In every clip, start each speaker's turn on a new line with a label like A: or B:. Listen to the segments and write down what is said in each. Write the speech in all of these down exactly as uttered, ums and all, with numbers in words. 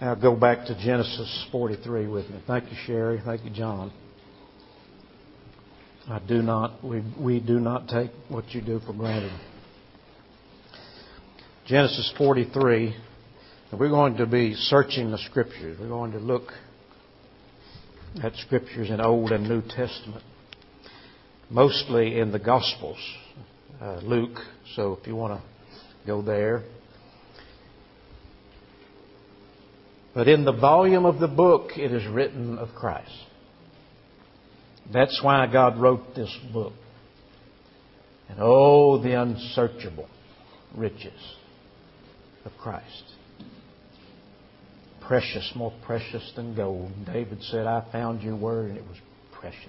A: Now go back to Genesis forty-three with me. Thank you, Sherry. Thank you, John. I do not, we, we do not take what you do for granted. Genesis forty-three. We're going to be searching the Scriptures. We're going to look at Scriptures in Old and New Testament. Mostly in the Gospels. Uh, Luke. So if you want to go there. But in the volume of the book, it is written of Christ. That's why God wrote this book. And oh, the unsearchable riches of Christ. Precious, more precious than gold. David said, I found your word and it was precious.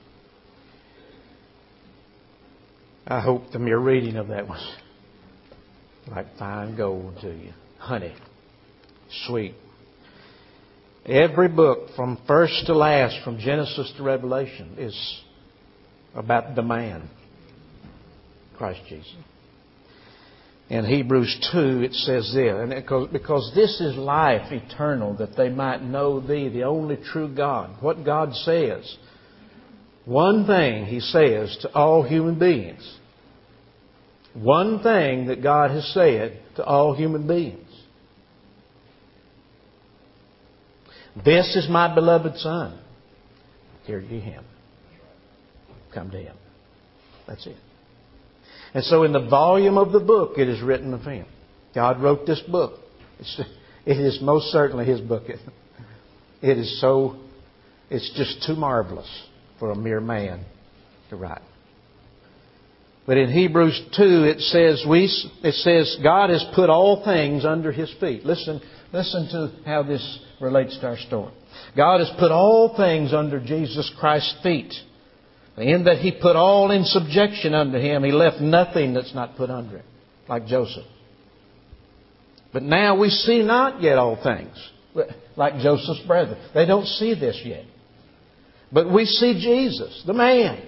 A: I hope the mere reading of that was like fine gold to you. Honey. Sweet. Every book from first to last, from Genesis to Revelation, is about the man, Christ Jesus. In Hebrews two, it says this, and because, because this is life eternal, that they might know Thee, the only true God. What God says. One thing He says to all human beings. One thing that God has said to all human beings. This is my beloved Son. Hear ye Him. Come to Him. That's it. And so in the volume of the book, it is written of Him. God wrote this book. It's, it is most certainly His book. It is so, it's just too marvelous for a mere man to write. But in Hebrews two, it says, we, it says, God has put all things under His feet. Listen, listen to how this relates to our story. God has put all things under Jesus Christ's feet. In that He put all in subjection under Him. He left nothing that's not put under Him. Like Joseph. But now we see not yet all things. Like Joseph's brethren. They don't see this yet. But we see Jesus, the man.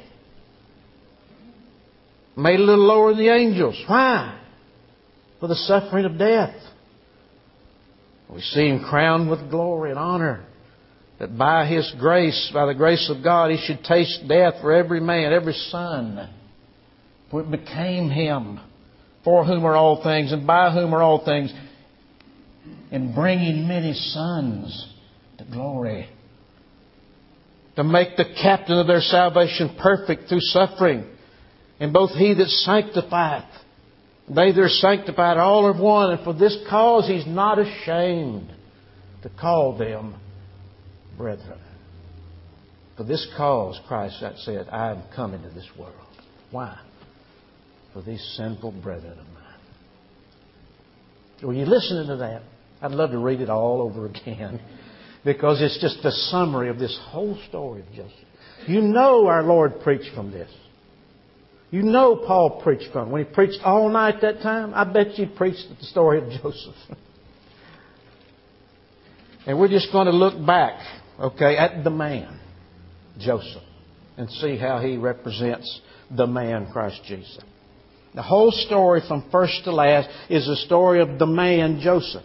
A: Made a little lower than the angels. Why? For the suffering of death. We see Him crowned with glory and honor. That by His grace, by the grace of God, He should taste death for every man, every son. For it became Him, for whom are all things, and by whom are all things, in bringing many sons to glory. To make the captain of their salvation perfect through suffering. And both He that sanctifieth, they that are sanctified, all are one. And for this cause He's not ashamed to call them brethren. For this cause, Christ said, I am come into this world. Why? For these sinful brethren of mine. Were you listening to that? I'd love to read it all over again. Because it's just a summary of this whole story of Joseph. You know our Lord preached from this. You know Paul preached from it. When he preached all night that time, I bet you preached the story of Joseph. And we're just going to look back, okay, at the man, Joseph, and see how he represents the man, Christ Jesus. The whole story from first to last is the story of the man, Joseph.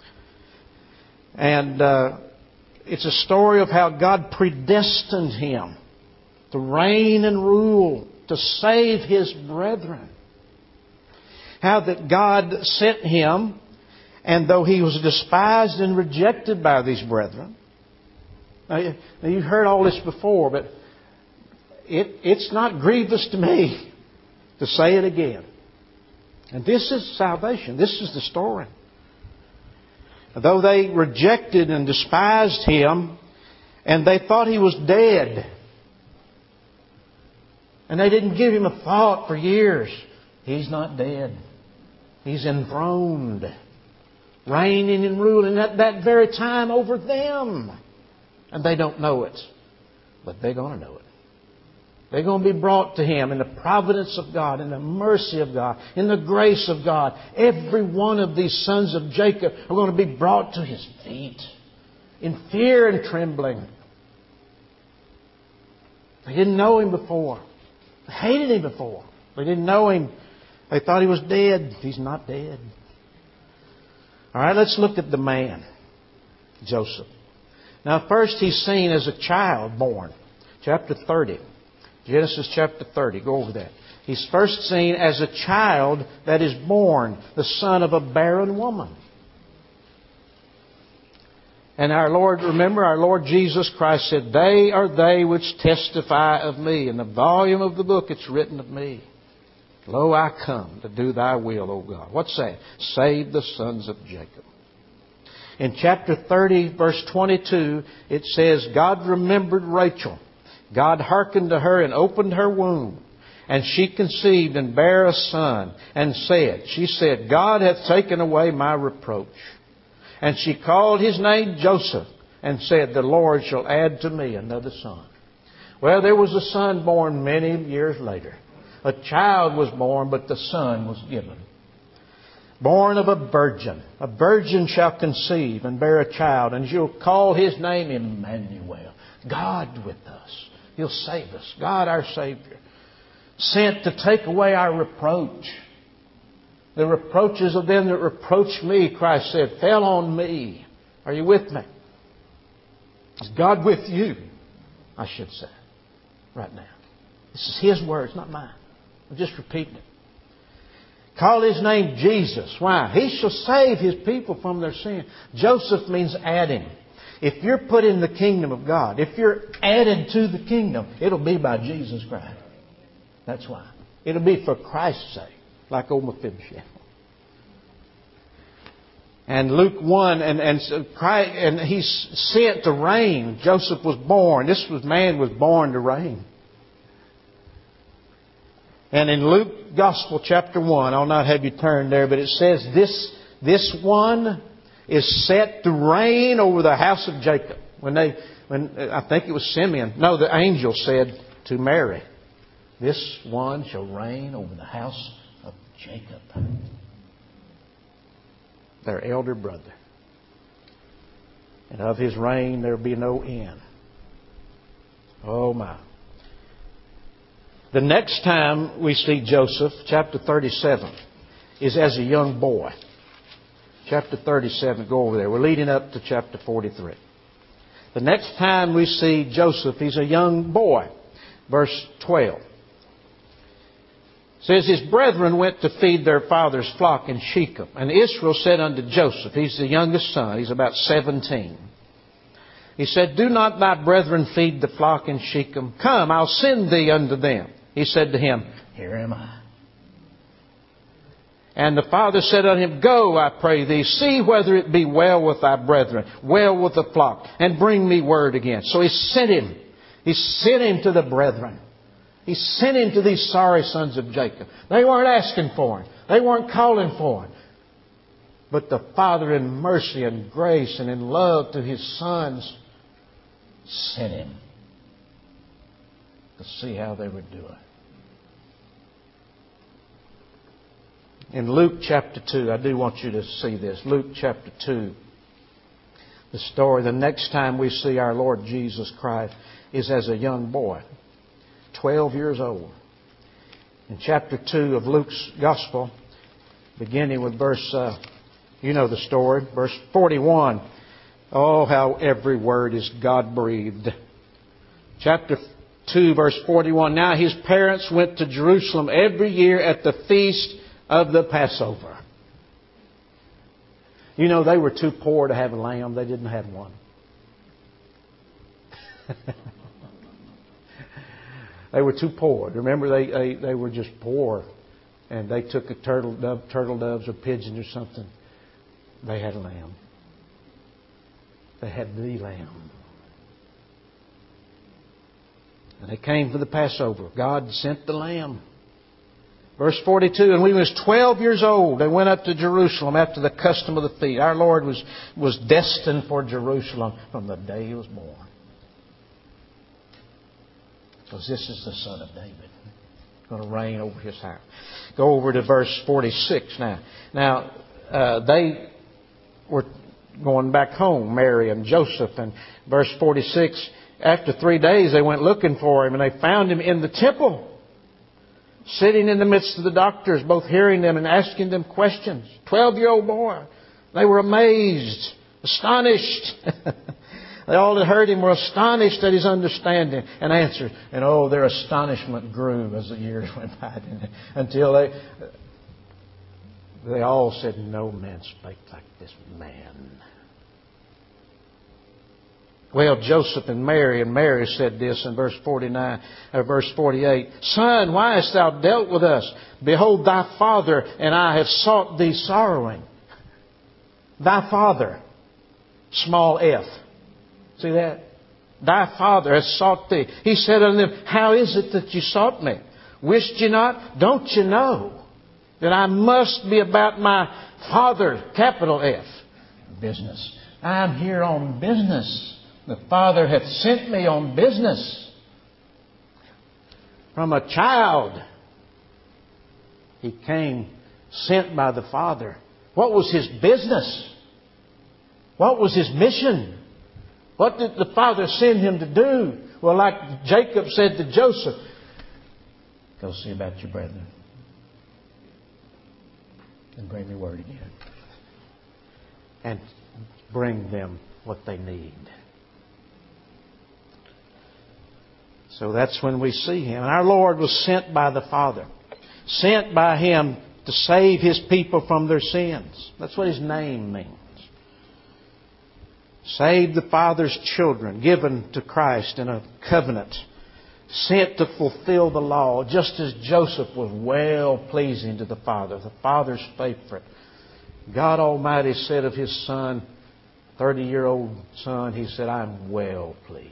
A: And uh, it's a story of how God predestined him to reign and rule, to save his brethren. How that God sent him, and though he was despised and rejected by these brethren. Now, you've heard all this before, but it, it's not grievous to me to say it again. And this is salvation. This is the story. Though they rejected and despised him, and they thought he was dead, and they didn't give him a thought for years. He's not dead. He's enthroned, reigning and ruling at that very time over them. And they don't know it. But they're going to know it. They're going to be brought to Him in the providence of God, in the mercy of God, in the grace of God. Every one of these sons of Jacob are going to be brought to His feet in fear and trembling. They didn't know Him before. They hated Him before. They didn't know Him. They thought He was dead. He's not dead. All right, let's look at the man. Joseph. Now first he's seen as a child born. Chapter thirty. Genesis chapter thirty. Go over that. He's first seen as a child that is born, the son of a barren woman. And our Lord, remember, our Lord Jesus Christ said, "They are they which testify of me. In the volume of the book it's written of me. Lo, I come to do thy will, O God." What's that? Save the sons of Jacob. In chapter thirty, verse twenty-two, it says, God remembered Rachel. God hearkened to her and opened her womb. And she conceived and bare a son, and said, she said, God hath taken away my reproach. And she called his name Joseph, and said, the Lord shall add to me another son. Well, there was a son born many years later. A child was born, but the son was given. Born of a virgin. A virgin shall conceive and bear a child, and she'll call his name Emmanuel. God with us. He'll save us. God our Savior. Sent to take away our reproach. The reproaches of them that reproached me, Christ said, fell on me. Are you with me? Is God with you? I should say. Right now. This is His words, not mine. I'm just repeating it. Call His name Jesus. Why? He shall save His people from their sin. Joseph means adding. If you're put in the kingdom of God, if you're added to the kingdom, it'll be by Jesus Christ. That's why. It'll be for Christ's sake, like old Mephibosheth. And Luke one, and and Christ, and He's sent to reign. Joseph was born. This was man was born to reign. And in Luke Gospel chapter one, I'll not have you turn there, but it says this this one is set to reign over the house of Jacob. When they, when I think it was Simeon, no, the angel said to Mary, this one shall reign over the house of Jacob, their elder brother. And of his reign there will be no end. Oh my. The next time we see Joseph, chapter thirty-seven, is as a young boy. Chapter thirty-seven, go over there. We're leading up to chapter forty-three. The next time we see Joseph, he's a young boy. Verse twelve. It says, his brethren went to feed their father's flock in Shechem. And Israel said unto Joseph, he's the youngest son, he's about seventeen. He said, do not thy brethren feed the flock in Shechem? Come, I'll send thee unto them. He said to him, here am I. And the father said unto him, go, I pray thee, see whether it be well with thy brethren, well with the flock, and bring me word again. So he sent him. He sent him to the brethren. He sent him to these sorry sons of Jacob. They weren't asking for him. They weren't calling for him. But the Father in mercy and grace and in love to His sons sent him to see how they were doing. In Luke chapter two, I do want you to see this. Luke chapter two, the story, the next time we see our Lord Jesus Christ is as a young boy. twelve years old. In chapter two of Luke's Gospel, beginning with verse, uh, you know the story, verse forty-one. Oh, how every word is God-breathed. Chapter two, verse forty-one. Now his parents went to Jerusalem every year at the feast of the Passover. You know, they were too poor to have a lamb. They didn't have one. They were too poor. Remember, they, they, they were just poor. And they took a turtle dove, turtle doves or pigeons or something. They had a lamb. They had the lamb. And they came for the Passover. God sent the lamb. Verse forty-two, and when he was twelve years old, they went up to Jerusalem after the custom of the feast. Our Lord was, was destined for Jerusalem from the day He was born. Because this is the Son of David. Going to reign over His house. Go over to verse forty-six now. Now, uh, they were going back home, Mary and Joseph. And verse forty-six, after three days they went looking for Him, and they found Him in the temple, sitting in the midst of the doctors, both hearing them and asking them questions. Twelve-year-old boy. They were amazed Astonished. They all that heard him were astonished at his understanding and answered. And oh, their astonishment grew as the years went by, until they they all said, no man spake like this man. Well, Joseph and Mary, and Mary said this in verse forty-nine, or verse forty-eight. Son, why hast thou dealt with us? Behold, thy father and I have sought thee sorrowing. Thy father, small f. See that? Thy father has sought thee. He said unto them, how is it that you sought me? Wist ye not? Don't you know that I must be about my Father, capital F, business? I'm here on business. The Father hath sent me on business. From a child, he came sent by the Father. What was his business? What was his mission? What did the Father send him to do? Well, like Jacob said to Joseph, go see about your brethren and bring me word again. And bring them what they need. So that's when we see Him. And our Lord was sent by the Father. Sent by Him to save His people from their sins. That's what His name means. Save the Father's children, given to Christ in a covenant. Sent to fulfill the law, just as Joseph was well pleasing to the Father, the Father's favorite. God Almighty said of His Son, thirty-year-old son, He said, I'm well pleased.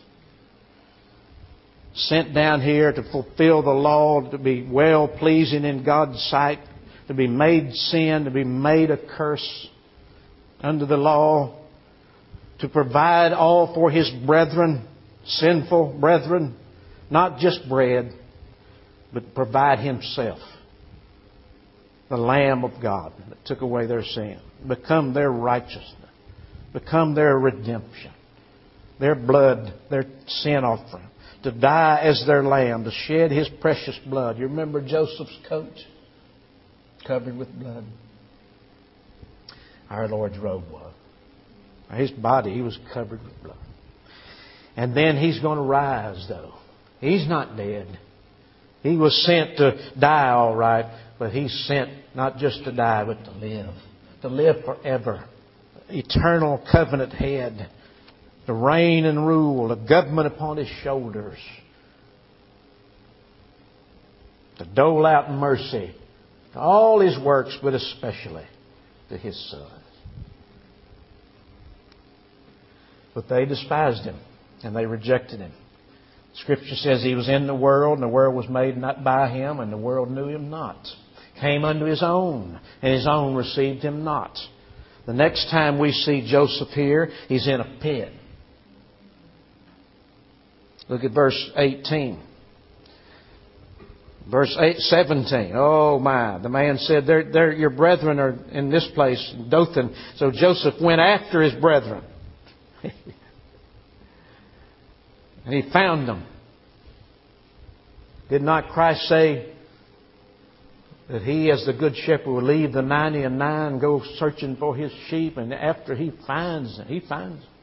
A: Sent down here to fulfill the law, to be well pleasing in God's sight, to be made sin, to be made a curse under the law, to provide all for His brethren, sinful brethren, not just bread, but provide Himself, the Lamb of God that took away their sin, become their righteousness, become their redemption, their blood, their sin offering. To die as their lamb, to shed His precious blood. You remember Joseph's coat? Covered with blood. Our Lord's robe was. His body, He was covered with blood. And then He's going to rise, though. He's not dead. He was sent to die, all right, but He's sent not just to die, but to live. To live forever. Eternal covenant head. To reign and rule, a government upon His shoulders. To dole out mercy to all His works, but especially to His Son. But they despised Him and they rejected Him. Scripture says He was in the world, and the world was made not by Him, and the world knew Him not. Came unto His own, and His own received Him not. The next time we see Joseph here, he's in a pit. Look at verse eighteen. Verse eight, seventeen. Oh my. The man said, they're, they're, your brethren are in this place, Dothan. So Joseph went after his brethren. And he found them. Did not Christ say that He, as the good shepherd, will leave the ninety and nine and go searching for His sheep, and after He finds them, He finds them.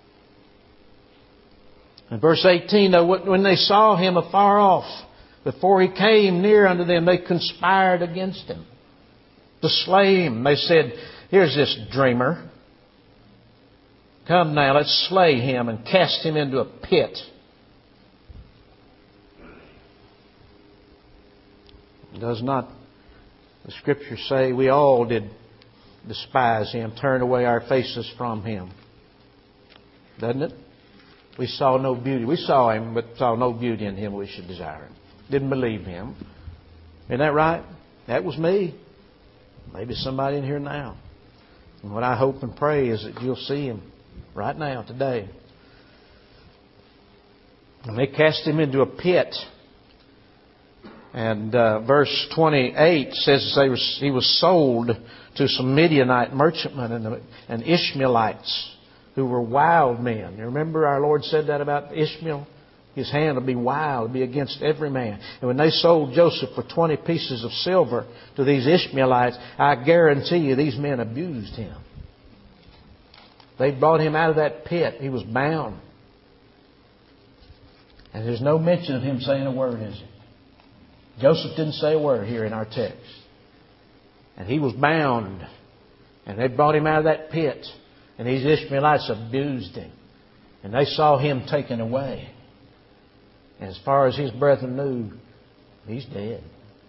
A: In verse eighteen, though, when they saw Him afar off, before He came near unto them, they conspired against Him to slay Him. They said, here's this dreamer. Come now, let's slay him and cast him into a pit. Does not the Scripture say we all did despise Him, turn away our faces from Him? Doesn't it? We saw no beauty. We saw Him, but saw no beauty in Him we should desire Him. Didn't believe Him. Isn't that right? That was me. Maybe somebody in here now. And what I hope and pray is that you'll see Him right now, today. And they cast Him into a pit. And uh, verse twenty-eight says they was, He was sold to some Midianite merchantmen and, and Ishmaelites, who were wild men. You remember our Lord said that about Ishmael? His hand will be wild, be against every man. And when they sold Joseph for twenty pieces of silver to these Ishmaelites, I guarantee you these men abused him. They brought him out of that pit. He was bound. And there's no mention of him saying a word, is it? Joseph didn't say a word here in our text. And he was bound. And they brought him out of that pit. And these Ishmaelites abused him. And they saw him taken away. And as far as his brethren knew, he's dead.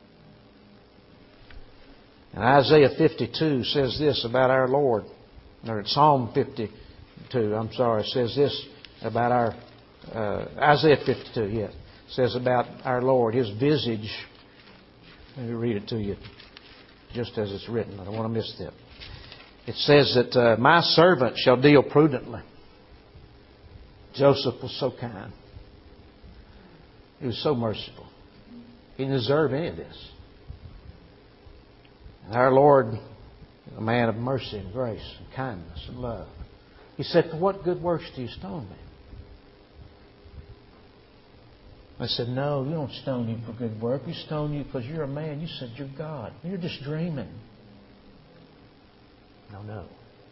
A: And Isaiah fifty-two says this about our Lord. Or Psalm fifty-two, I'm sorry, says this about our... Uh, Isaiah fifty-two, yes. Says about our Lord, His visage. Let me read it to you just as it's written. I don't want to miss that. It says that uh, my servant shall deal prudently. Joseph was so kind. He was so merciful. He didn't deserve any of this. And our Lord, a man of mercy and grace and kindness and love. He said, for what good works do you stone me? I said, no, you don't stone you for good work. We stone you because you're a man. You said you're God. You're just dreaming. No, no.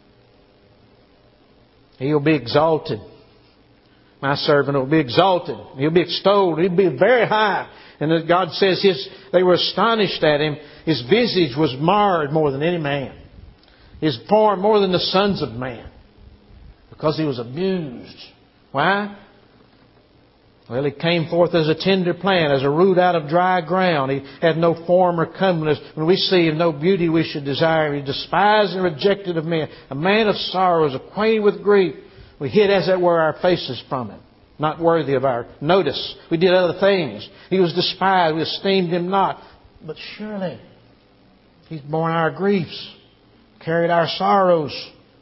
A: He'll be exalted. My servant will be exalted. He'll be extolled. He'll be very high. And God says his, they were astonished at him. His visage was marred more than any man. His form more than the sons of man. Because he was abused. Why? Well, he came forth as a tender plant, as a root out of dry ground. He had no form or comeliness. When we see him, no beauty we should desire. He despised and rejected of men. A man of sorrows, acquainted with grief. We hid, as it were, our faces from him. Not worthy of our notice. We did other things. He was despised. We esteemed him not. But surely, He's borne our griefs, carried our sorrows.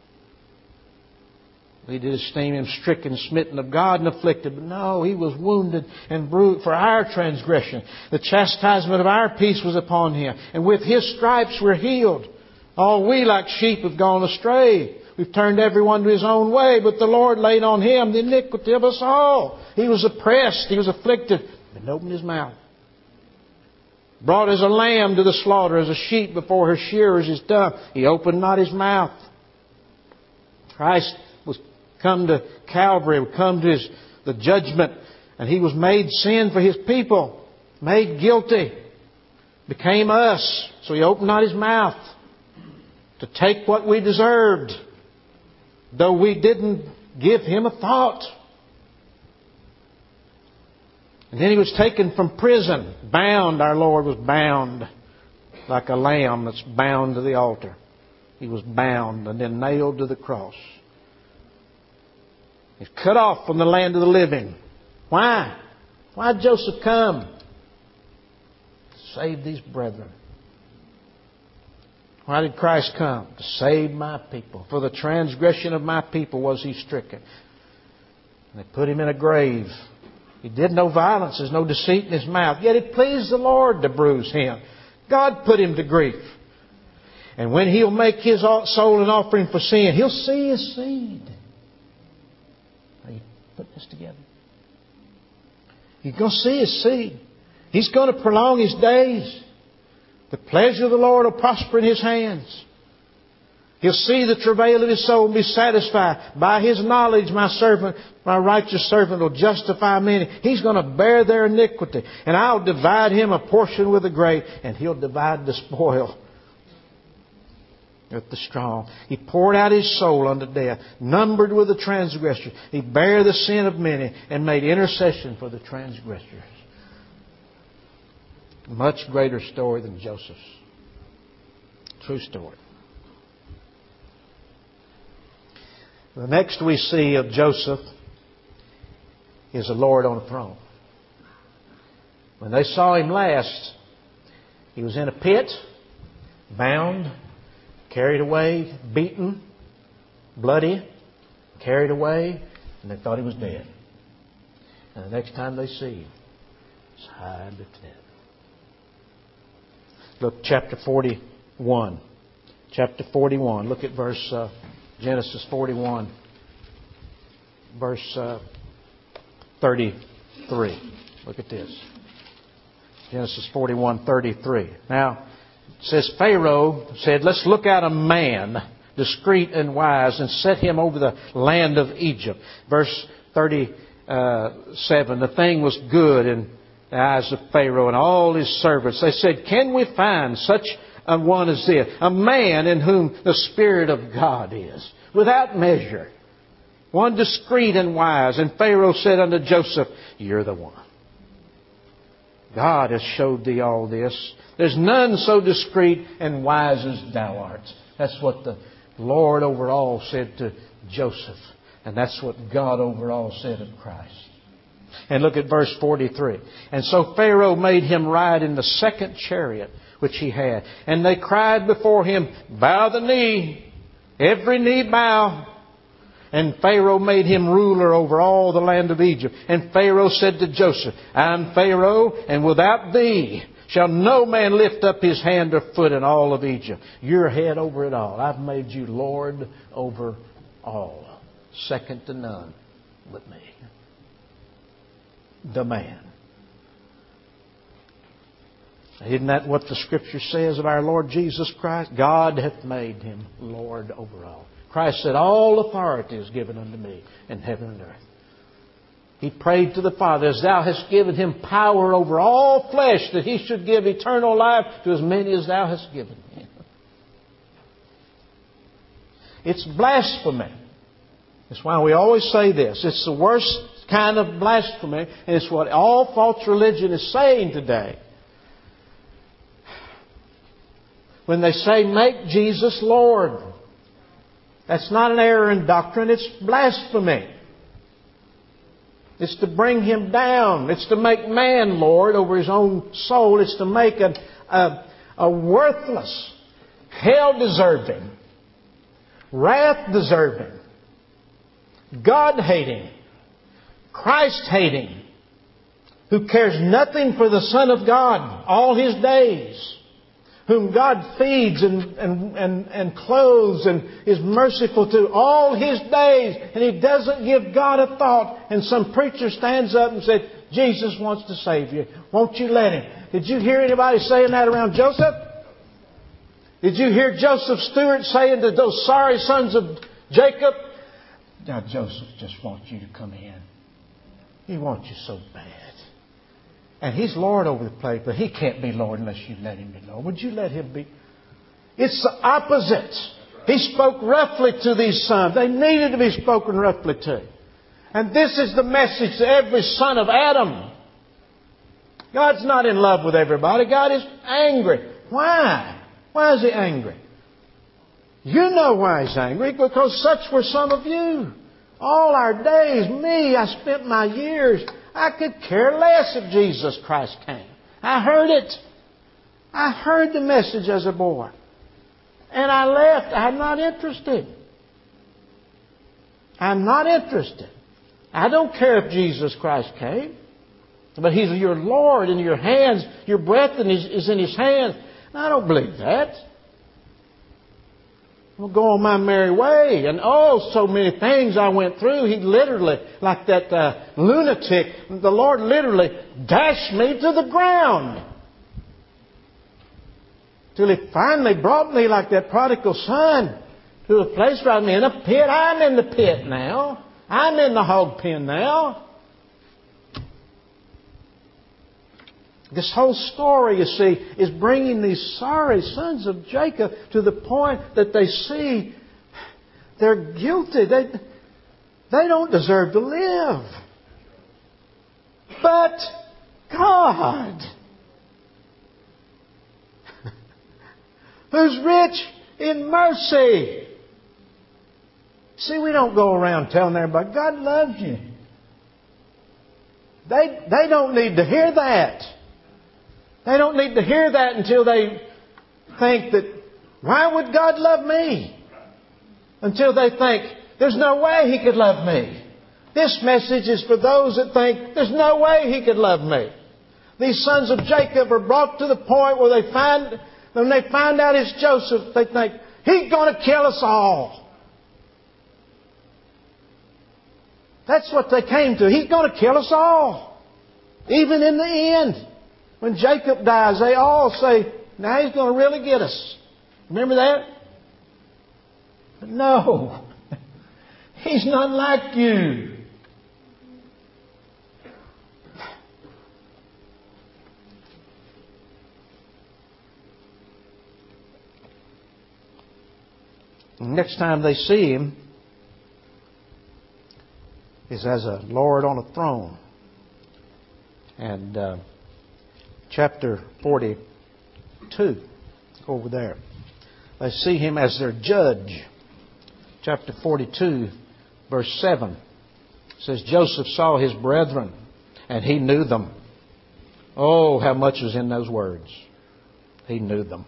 A: We did esteem Him stricken, smitten of God, and afflicted. But no, He was wounded and bruised for our transgression. The chastisement of our peace was upon Him. And with His stripes we're healed. All we like sheep have gone astray. We've turned everyone to his own way. But the Lord laid on Him the iniquity of us all. He was oppressed. He was afflicted. But He opened His mouth. Brought as a lamb to the slaughter, as a sheep before her shearers is dumb. He opened not His mouth. Christ was come to Calvary, come to his, the judgment, and He was made sin for His people, made guilty, became us. So He opened not His mouth to take what we deserved, though we didn't give Him a thought. And then He was taken from prison, bound. Our Lord was bound like a lamb that's bound to the altar. He was bound and then nailed to the cross. He's cut off from the land of the living. Why? Why did Joseph come? To save these brethren. Why did Christ come? To save my people. For the transgression of my people was He stricken. And they put Him in a grave. He did no violence. There's no deceit in His mouth. Yet it pleased the Lord to bruise Him. God put Him to grief. And when He'll make His soul an offering for sin, He'll see His seed. Put this together. You're going to see His seed. He's going to prolong His days. The pleasure of the Lord will prosper in His hands. He'll see the travail of His soul and be satisfied. By His knowledge, my servant, my righteous servant will justify many. He's going to bear their iniquity. And I'll divide him a portion with the great. And He'll divide the spoil with the strong. He poured out His soul unto death, numbered with the transgressors. He bare the sin of many and made intercession for the transgressors. Much greater story than Joseph's. True story. The next we see of Joseph is the Lord on the throne. When they saw him last, he was in a pit, bound, carried away, beaten, bloody, carried away, and they thought he was dead. And the next time they see him, it's high and lifted up. Look, chapter forty-one. Chapter forty-one. Look at verse uh, Genesis forty-one, verse uh, thirty-three. Look at this. Genesis forty-one, thirty-three. Now, it says Pharaoh said, let's look out a man discreet and wise, and set him over the land of Egypt. Verse thirty-seven, the thing was good in the eyes of Pharaoh and all his servants. They said, can we find such a one as this, a man in whom the Spirit of God is, without measure, one discreet and wise? And Pharaoh said unto Joseph, you're the one. God has showed thee all this. There's none so discreet and wise as thou art. That's what the Lord over all said to Joseph. And that's what God over all said of Christ. And look at verse forty-three. And so Pharaoh made him ride in the second chariot which he had. And they cried before him, bow the knee, every knee bow. And Pharaoh made him ruler over all the land of Egypt. And Pharaoh said to Joseph, I am Pharaoh, and without thee shall no man lift up his hand or foot in all of Egypt. You're head over it all. I've made you Lord over all. Second to none but me. The man. Isn't that what the Scripture says of our Lord Jesus Christ? God hath made him Lord over all. Christ said, all authority is given unto me in heaven and earth. He prayed to the Father, as thou hast given him power over all flesh, that he should give eternal life to as many as thou hast given him. It's blasphemy. That's why we always say this. It's the worst kind of blasphemy, and it's what all false religion is saying today. When they say, make Jesus Lord. That's not an error in doctrine, it's blasphemy. It's to bring him down. It's to make man Lord over his own soul. It's to make a, a, a worthless, hell-deserving, wrath-deserving, God-hating, Christ-hating, who cares nothing for the Son of God all his days, whom God feeds and, and, and, and clothes and is merciful to all his days, and he doesn't give God a thought. And some preacher stands up and says, Jesus wants to save you. Won't you let him? Did you hear anybody saying that around Joseph? Did you hear Joseph Stewart saying to those sorry sons of Jacob, now Joseph just wants you to come in. He wants you so bad. And he's Lord over the place, but he can't be Lord unless you let him be Lord. Would you let him be? It's the opposite. He spoke roughly to these sons. They needed to be spoken roughly to. And this is the message to every son of Adam. God's not in love with everybody. God is angry. Why? Why is he angry? You know why he's angry. Because such were some of you. All our days, me, I spent my years... I could care less if Jesus Christ came. I heard it. I heard the message as a boy. And I left. I'm not interested. I'm not interested. I don't care if Jesus Christ came. But He's your Lord in your hands. Your breath is in His hands. I don't believe that. I'll go on my merry way. And oh, so many things I went through. He literally, like that uh, lunatic, the Lord literally dashed me to the ground. Till He finally brought me like that prodigal son to a place where I'm in a pit. I'm in the pit now. I'm in the hog pen now. This whole story, you see, is bringing these sorry sons of Jacob to the point that they see they're guilty. They, they don't deserve to live. But God, who's rich in mercy. See, we don't go around telling everybody, God loves you. They, they don't need to hear that. They don't need to hear that until they think that, why would God love me? Until they think, there's no way He could love me. This message is for those that think, there's no way He could love me. These sons of Jacob are brought to the point where they find, when they find out it's Joseph, they think, He's going to kill us all. That's what they came to. He's going to kill us all. Even in the end. When Jacob dies, they all say, now He's going to really get us. Remember that? But no, He's not like you. Next time they see Him is as a Lord on a throne. And uh, chapter forty-two, over there, they see Him as their judge. Chapter forty-two, verse seven, says, Joseph saw his brethren, and he knew them. Oh, how much was in those words. He knew them.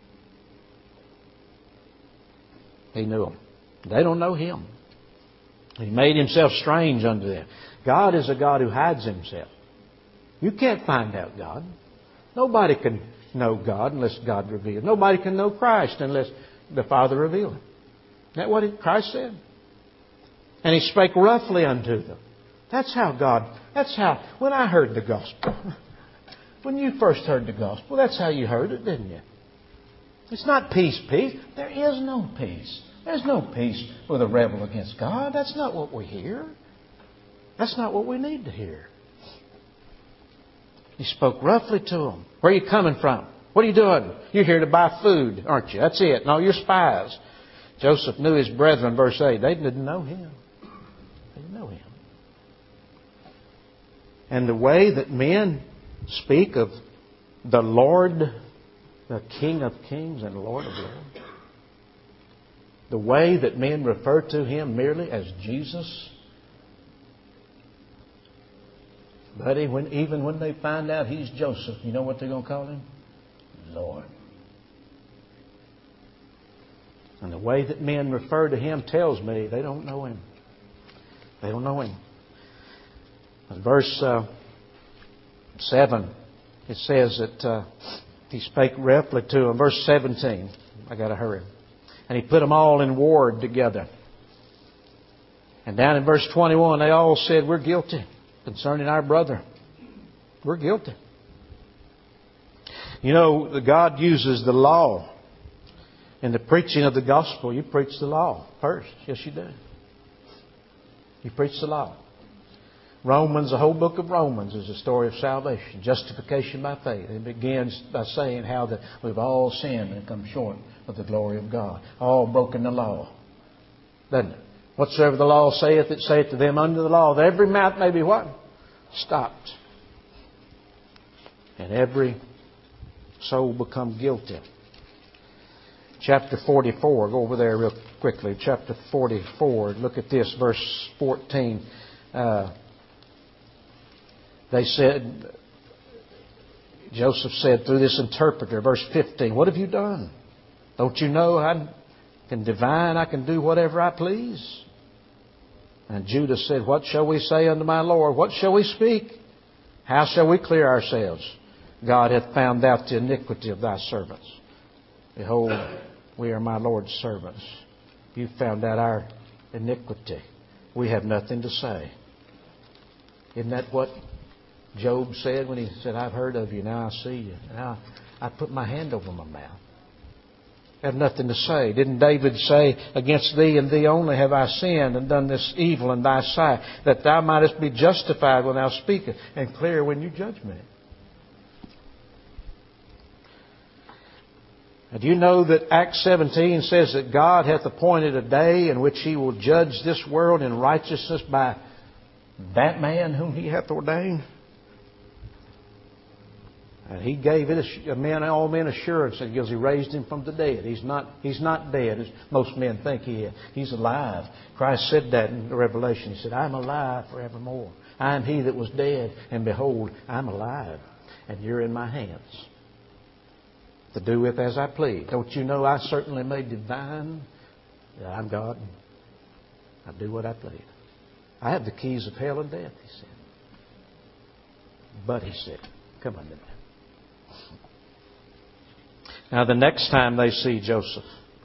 A: He knew them. They don't know Him. He made Himself strange unto them. God is a God who hides Himself. You can't find out God. Nobody can know God unless God reveals. Nobody can know Christ unless the Father reveals Him. Isn't that what Christ said? And He spake roughly unto them. That's how God, that's how, when I heard the gospel, when you first heard the gospel, that's how you heard it, didn't you? It's not peace, peace. There is no peace. There's no peace with a rebel against God. That's not what we hear. That's not what we need to hear. He spoke roughly to them. Where are you coming from? What are you doing? You're here to buy food, aren't you? That's it. No, you're spies. Joseph knew his brethren, verse eight. They didn't know him. They didn't know him. And the way that men speak of the Lord, the King of kings and Lord of lords, the way that men refer to Him merely as Jesus, buddy, when, even when they find out He's Joseph, you know what they're going to call Him? Lord. And the way that men refer to Him tells me they don't know Him. They don't know Him. In verse uh, seven, it says that uh, He spake roughly to them. Verse seventeen, I got to hurry. And He put them all in ward together. And down in verse twenty-one, they all said, we're guilty concerning our brother. We're guilty. You know, God uses the law. In the preaching of the gospel, you preach the law first. Yes, you do. You preach the law. Romans, the whole book of Romans is a story of salvation, justification by faith. It begins by saying how that we've all sinned and come short of the glory of God. All broken the law. Doesn't it? Whatsoever the law saith, it saith to them under the law, that every mouth may be what? Stopped. And every soul become guilty. Chapter forty-four, go over there real quickly. Chapter forty-four, look at this, verse fourteen. Uh, they said, Joseph said through this interpreter, verse fifteen, what have you done? Don't you know I can divine, I can do whatever I please? And Judah said, what shall we say unto my Lord? What shall we speak? How shall we clear ourselves? God hath found out the iniquity of thy servants. Behold, we are my Lord's servants. You found out our iniquity. We have nothing to say. Isn't that what Job said when he said, I've heard of you, now I see you. Now I put my hand over my mouth. I have nothing to say. Didn't David say, against thee and thee only have I sinned and done this evil in thy sight, that thou mightest be justified when thou speakest and clear when you judge me? And do you know that Acts seventeen says that God hath appointed a day in which He will judge this world in righteousness by that man whom He hath ordained? And He gave it a man, all men assurance because He raised Him from the dead. He's not, he's not dead as most men think He is. He's alive. Christ said that in the Revelation. He said, I'm alive forevermore. I am He that was dead, and behold, I'm alive. And you're in my hands to do with as I please. Don't you know I certainly may divine that I'm God? I do what I please. I have the keys of hell and death, He said. But He said, come unto me. Now the next time they see Joseph,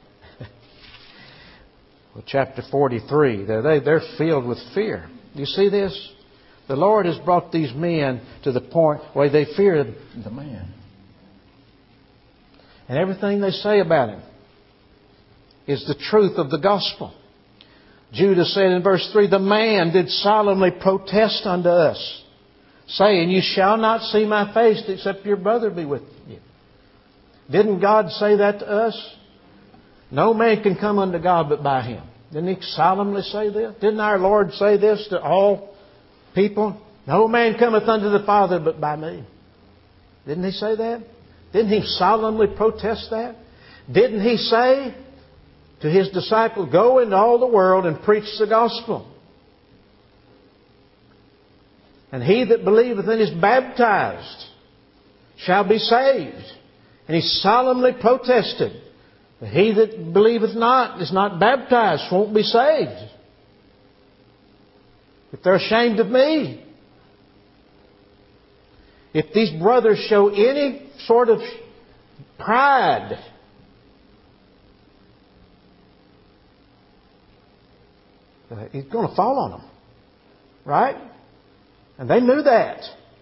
A: well, chapter forty-three, they're, they, they're filled with fear. You see this? The Lord has brought these men to the point where they fear the man. And everything they say about him. is the truth of the gospel. Judas said in verse three, the man did solemnly protest unto us, saying, you shall not see my face except your brother be with you. Didn't God say that to us? No man can come unto God but by Him. Didn't He solemnly say this? Didn't our Lord say this to all people? No man cometh unto the Father but by me. Didn't He say that? Didn't He solemnly protest that? Didn't He say to His disciples, go into all the world and preach the gospel? And he that believeth and is baptized shall be saved. And He solemnly protested that he that believeth not, is not baptized, won't be saved. If they're ashamed of me, if these brothers show any sort of pride, He's going to fall on them. Right? And they knew that.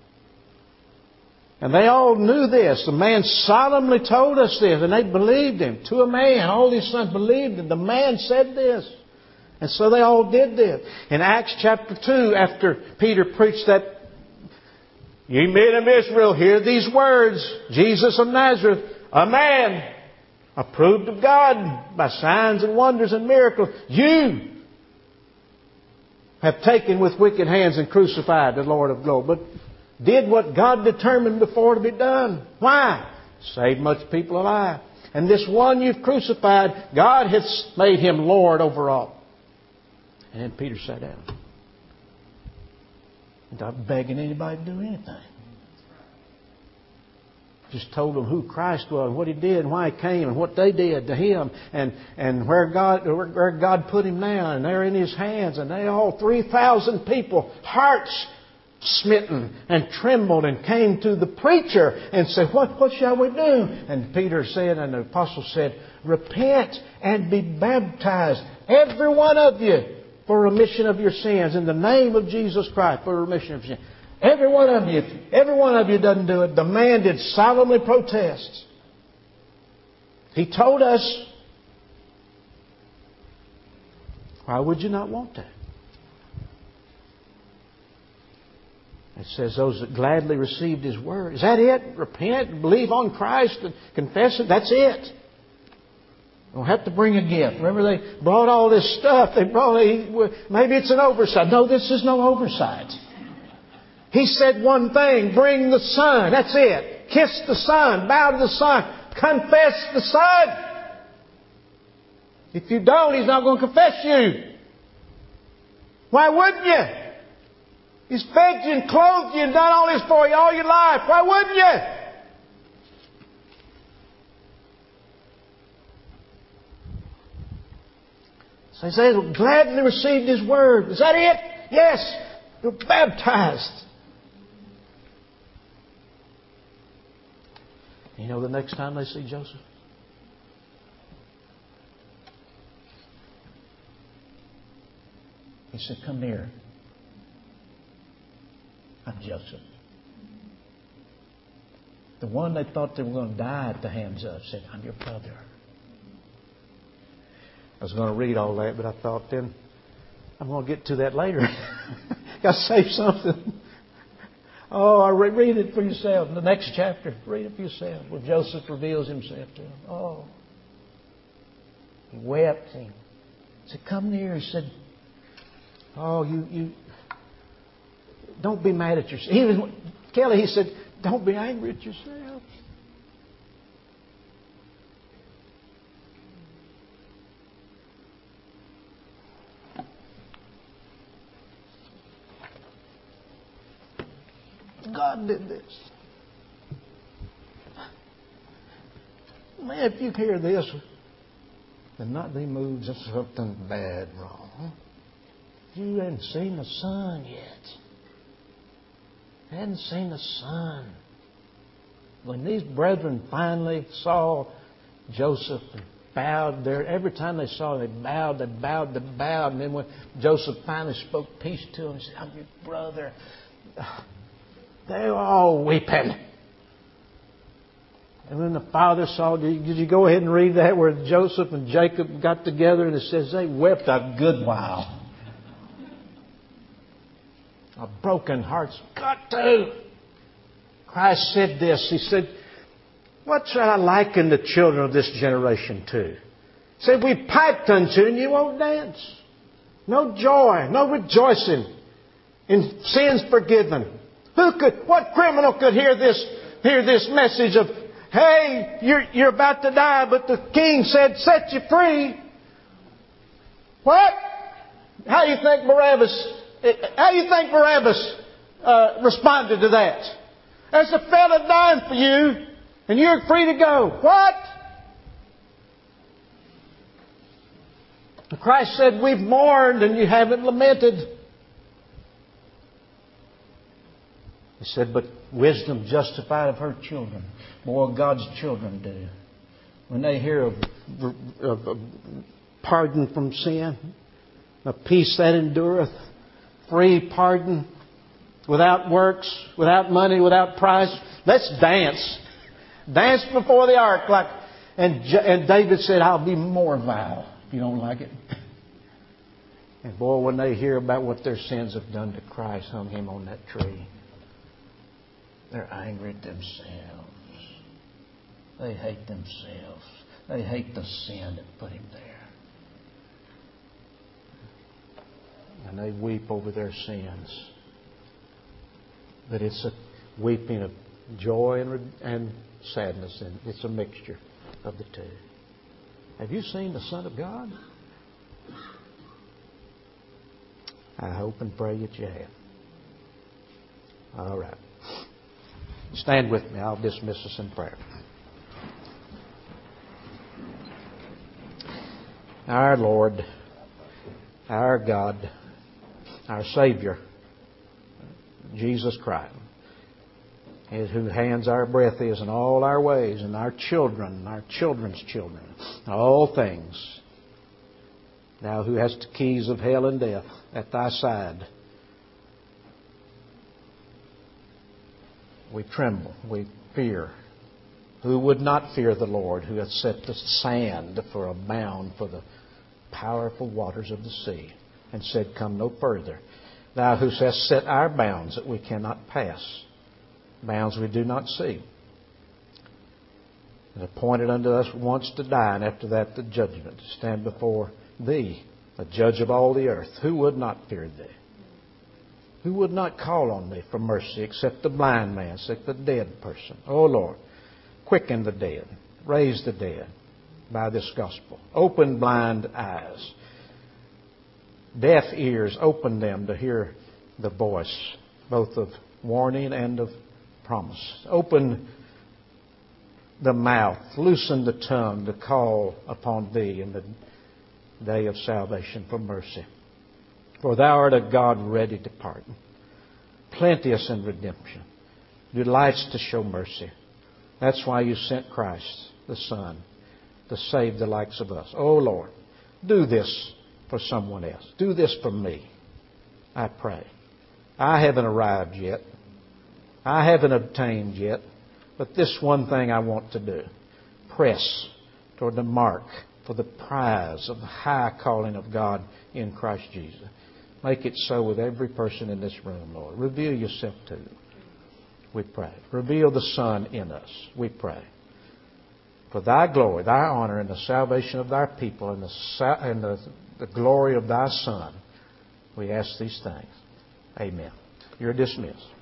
A: And they all knew this. The man solemnly told us this, and they believed him. To a man, all these sons believed him. The man said this. And so they all did this. In Acts chapter two, after Peter preached that, ye men of Israel, hear these words, Jesus of Nazareth, a man approved of God by signs and wonders and miracles. You have taken with wicked hands and crucified the Lord of glory. But did what God determined before to be done. Why? Save much people alive. And this one you've crucified, God has made Him Lord over all. And then Peter sat down. Not begging anybody to do anything. Just told them who Christ was, what He did, and why He came, and what they did to Him, and, and where God where God put Him now, and they're in His hands, and they all three thousand people, hearts smitten and trembled, and came to the preacher and said, What what shall we do? And Peter said, and the apostle said, repent and be baptized, every one of you, for remission of your sins, in the name of Jesus Christ, for remission of your sins. Every one of you, if every one of you doesn't do it, the man did solemnly protest. He told us, why would you not want that? It says those that gladly received His word. Is that it? Repent, believe on Christ, and confess it. That's it. You don't have to bring a gift. Remember, they brought all this stuff. They brought. Maybe it's an oversight. No, this is no oversight. He said one thing, bring the Son. That's it. Kiss the Son. Bow to the Son. Confess the Son. If you don't, He's not going to confess you. Why wouldn't you? He's fed you and clothed you and done all this for you all your life. Why wouldn't you? So he says, gladly received His word. Is that it? Yes. You're baptized. You know the next time they see Joseph? He said, come near. I'm Joseph. The one they thought they were going to die at the hands of said, I'm your brother. I was going to read all that, but I thought then, I'm going to get to that later. Got to save something. Oh, I re- read it for yourself. In the next chapter, read it for yourself. Where Joseph reveals himself to him. Oh. He wept. He said, come near. He said, oh, you, you, don't be mad at yourself. Even Kelly, he said, don't be angry at yourself. God did this. Man, if you hear this, then not be moved. There's something bad wrong. You haven't seen the Son yet. You hadn't seen the Son. When these brethren finally saw Joseph and bowed there, every time they saw him, they bowed, they bowed, they bowed. And then when Joseph finally spoke peace to him, he said, I'm your brother. They were all weeping. And when the father saw, did you go ahead and read that where Joseph and Jacob got together and it says they wept a good while. A broken heart's got to. Christ said this. He said, what shall I liken the children of this generation to? He said, we piped unto you and you won't dance. No joy, no rejoicing in sins forgiven. Who could, what criminal could hear this, hear this message of, hey, you're, you're about to die, but the king said, set you free. What? How do you think Barabbas, how do you think Barabbas uh, responded to that? There's a fella dying for you, and you're free to go. What? And Christ said, we've mourned and you haven't lamented. He said, but wisdom justified of her children. More God's children do. When they hear of, of, of pardon from sin, a peace that endureth, free pardon, without works, without money, without price, let's dance. Dance before the ark. Like, and, and David said, I'll be more vile if you don't like it. And boy, when they hear about what their sins have done to Christ, hung Him on that tree, they're angry at themselves. They hate themselves. They hate the sin that put Him there. And they weep over their sins. But it's a weeping of joy and, and sadness, and it's a mixture of the two. Have you seen the Son of God? I hope and pray that you have. All right. Stand with me. I'll dismiss us in prayer. Our Lord, our God, our Savior, Jesus Christ, in whose hands our breath is in all our ways, and our children, our children's children, all things. Thou who hast the keys of hell and death at Thy side, we tremble, we fear. Who would not fear the Lord, who hath set the sand for a bound for the powerful waters of the sea, and said, come no further. Thou who hast set our bounds that we cannot pass, bounds we do not see, and appointed unto us once to die, and after that the judgment, to stand before Thee, the judge of all the earth. Who would not fear Thee? Who would not call on Thee for mercy except the blind man, except the dead person? Oh Lord, quicken the dead, raise the dead by this gospel. Open blind eyes. Deaf ears, open them to hear the voice, both of warning and of promise. Open the mouth, loosen the tongue to call upon Thee in the day of salvation for mercy. For Thou art a God ready to pardon, plenteous in redemption, delights to show mercy. That's why You sent Christ, the Son, to save the likes of us. Oh Lord, do this for someone else. Do this for me, I pray. I haven't arrived yet. I haven't obtained yet. But this one thing I want to do. Press toward the mark for the prize of the high calling of God in Christ Jesus. Make it so with every person in this room, Lord. Reveal Yourself to them, we pray. Reveal the Son in us, we pray. For Thy glory, Thy honor, and the salvation of Thy people, and the, and the, the glory of Thy Son, we ask these things. Amen. You're dismissed.